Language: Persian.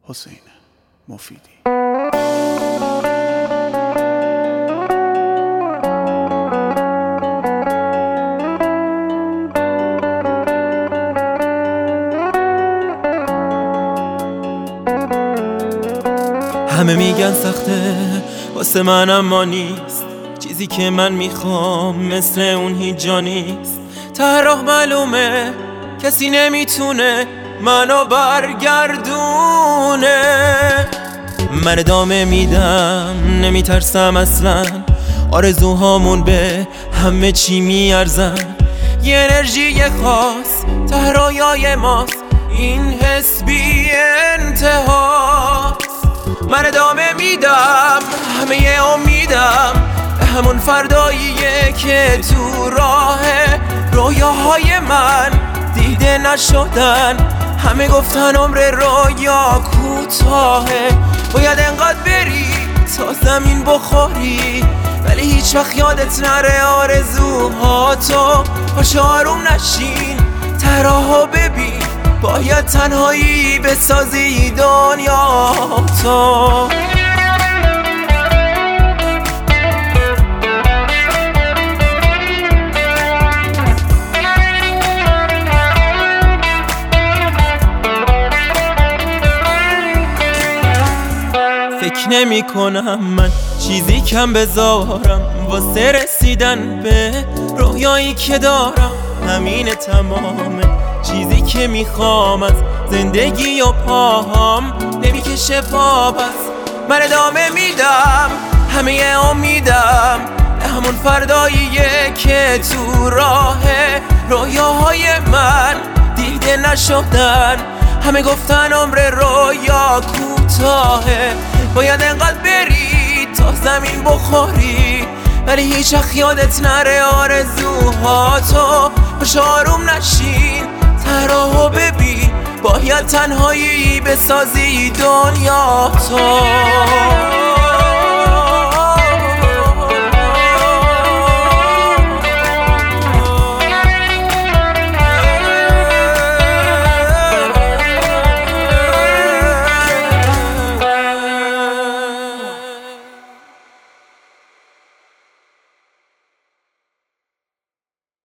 حسین مفیدی. همه میگن سخته واسه من اما نیست، چیزی که من میخوام مثل اون هیچ جا نیست. ته راه معلومه کسی نمیتونه منو برگردونه. من ادامه میدم نمیترسم اصلا، آرزوهامون به همه چی میارزن. یه انرژی خاص ته رویای ماست، این حس بی انتهاست. من ادامه میدم همه امیدم به همون فرداییه که تو راه رویاهای من دیده نشدن. همه گفتن عمر رویا کوتاهه، باید انقدر بری تا زمین بخوری، ولی هیچ وقت یادت نره آرزوهاتو. باش آروم نشین ته راهو ببین، باید تنهایی بسازی دنیا تو. فکر نمی کنم من چیزی کم بذارم واسه رسیدن به رویایی که دارم. همین تمامه چیزی که میخوام از زندگی و پاهام نمیکشه پا. بس من ادامه میدم همه امیدم به همون فرداییه که تو راه رویاهای من دیده نشدن. همه گفتن عمر رویا کوتاهه، باید انقدر بری تا زمین بخوری، ولی هیچ وقت یادت نره آرزوهاتو. باش آروم نشین ته راهو ببین، باید تنهایی بسازی دنیا تو.